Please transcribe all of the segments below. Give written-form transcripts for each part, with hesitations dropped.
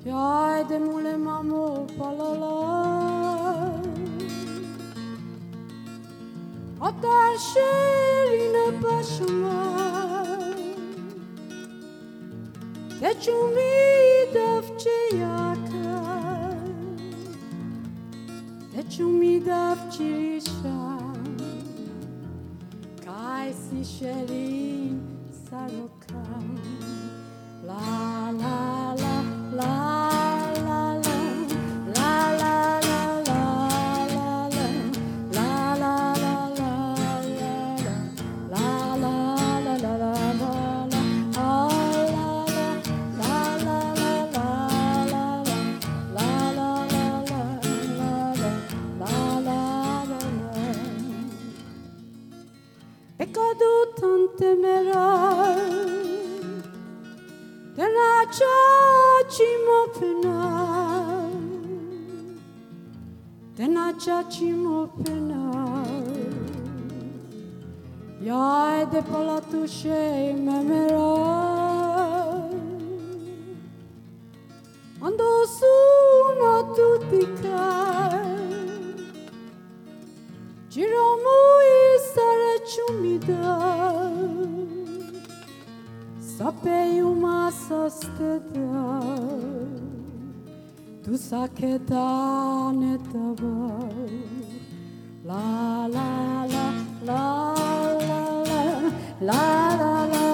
Yai de mule mamo palala Atar şerine başıma Teçumi davçe yaka Teçumi davçirişa Kaysi şerin sarokam La la la la Pecado tan temeral de la chachimo penal de la chachimo penal Yai de palatușe memeral Ando suno tuticar Giromui sare ciumida Sapei uma sasteda Tu saketa netaba La la la la la la la la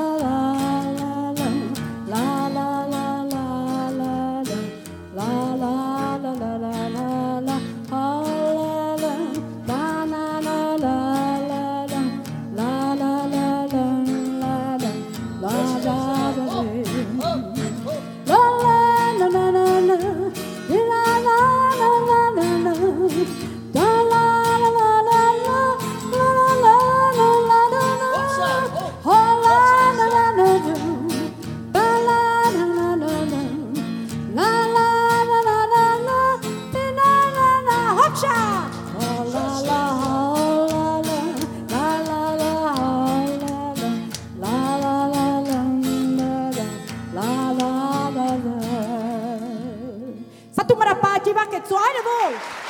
Satu Marapati, vai che suona voi!